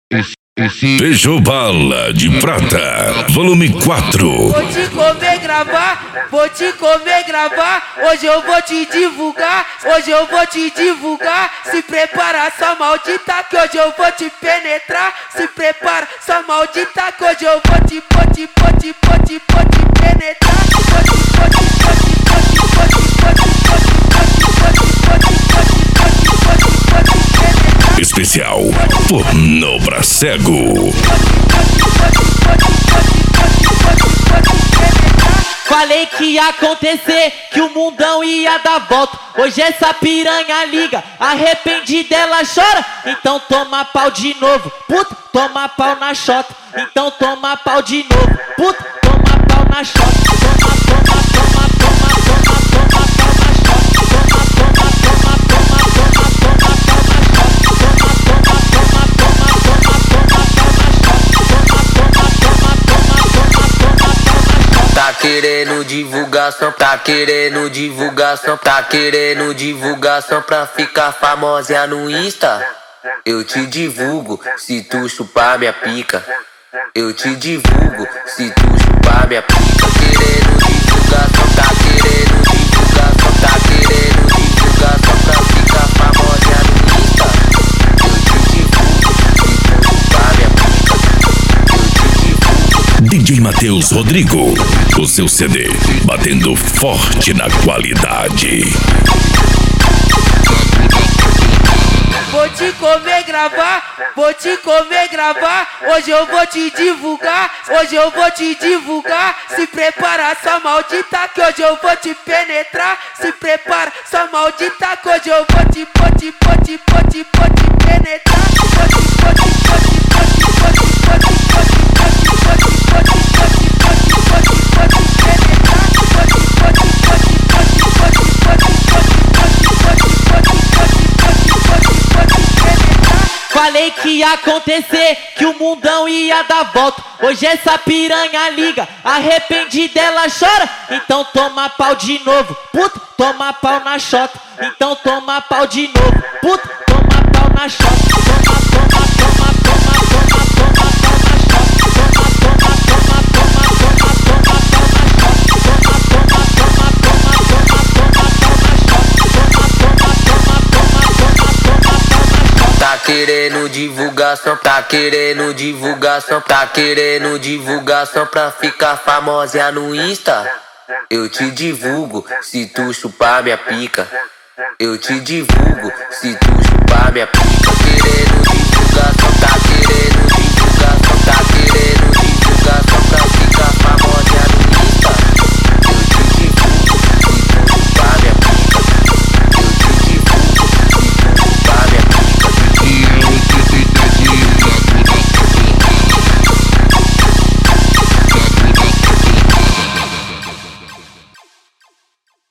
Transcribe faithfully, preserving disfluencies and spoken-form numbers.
Fechou Bala de Prata, volume quatro. Vou te comer, gravar, vou te comer, gravar. Hoje eu vou te divulgar, hoje eu vou te divulgar. Se prepara, sua maldita, que hoje eu vou te penetrar. Se prepara, sua maldita, que hoje eu vou te, vou te, vou te, vou te, vou te penetrar. Vou te, vou te, vou te, vou te, vou te, vou te, vou te, vou te, vou te, vou te, vou te, vou te, vou te penetrar. Especial Pornô pra Cego. Falei que ia acontecer, que o mundão ia dar volta. Hoje essa piranha liga, arrependida ela chora. Então toma pau de novo, puta, toma pau na chota. Então toma pau de novo, puta, toma pau na chota. Toma, toma, toma, toma, toma, toma, toma pau na chota. Toma, toma, toma, toma, toma, toma pau na chota. Toma, toma, toma, toma, toma, toma pau na chota. Tá querendo divulgação, tá querendo divulgação, tá querendo divulgação pra ficar famosa no Insta? Eu te divulgo se tu chupar minha pica. Eu te divulgo se tu chupar minha pica. Tá querendo divulgação, tá querendo divulgação, tá querendo divulgação pra ficar famosa no Insta? Eu te divulgo se tu chupar minha pica. Eu te divulgo. D J Matheus Rodrigo, o seu C D batendo forte na qualidade. Vou te comer, gravar, vou te comer, gravar. Hoje eu vou te divulgar, hoje eu vou te divulgar. Se prepara, sua maldita, que hoje eu vou te penetrar. Se prepara, sua maldita, que hoje eu vou te, vou te, vou te, vou te, vou te penetrar. Vou te, vou te, vou te, vou te, vou te, vou te, vou te, vou te, vou te, vou te, vou te, vou te, vou te, vou te, vou te penetrar. Vou te, vou te, vou te, vou te, vou te, vou te, vou te, vou te, vou te, vou te, vou te, vou te, vou te penetrar. Falei que ia acontecer, que o mundão ia dar volta. Hoje essa piranha liga, arrependida ela chora. Então toma pau de novo, puta, toma pau na chota. Então toma pau de novo, puta, toma pau na chota. Toma, toma, toma, toma, toma, toma pau na chota. Toma, toma, toma, toma, toma, toma pau na chota. Toma, toma, toma, toma, toma, toma pau na chota. Toma, toma, toma, toma, toma, toma pau na chota. Tá querendo divulgação, tá querendo divulgação, tá querendo divulgação pra ficar famosa no Insta? Eu te divulgo se tu chupar minha pica. Eu te divulgo se tu chupar minha pica. Tá querendo divulgação, tá querendo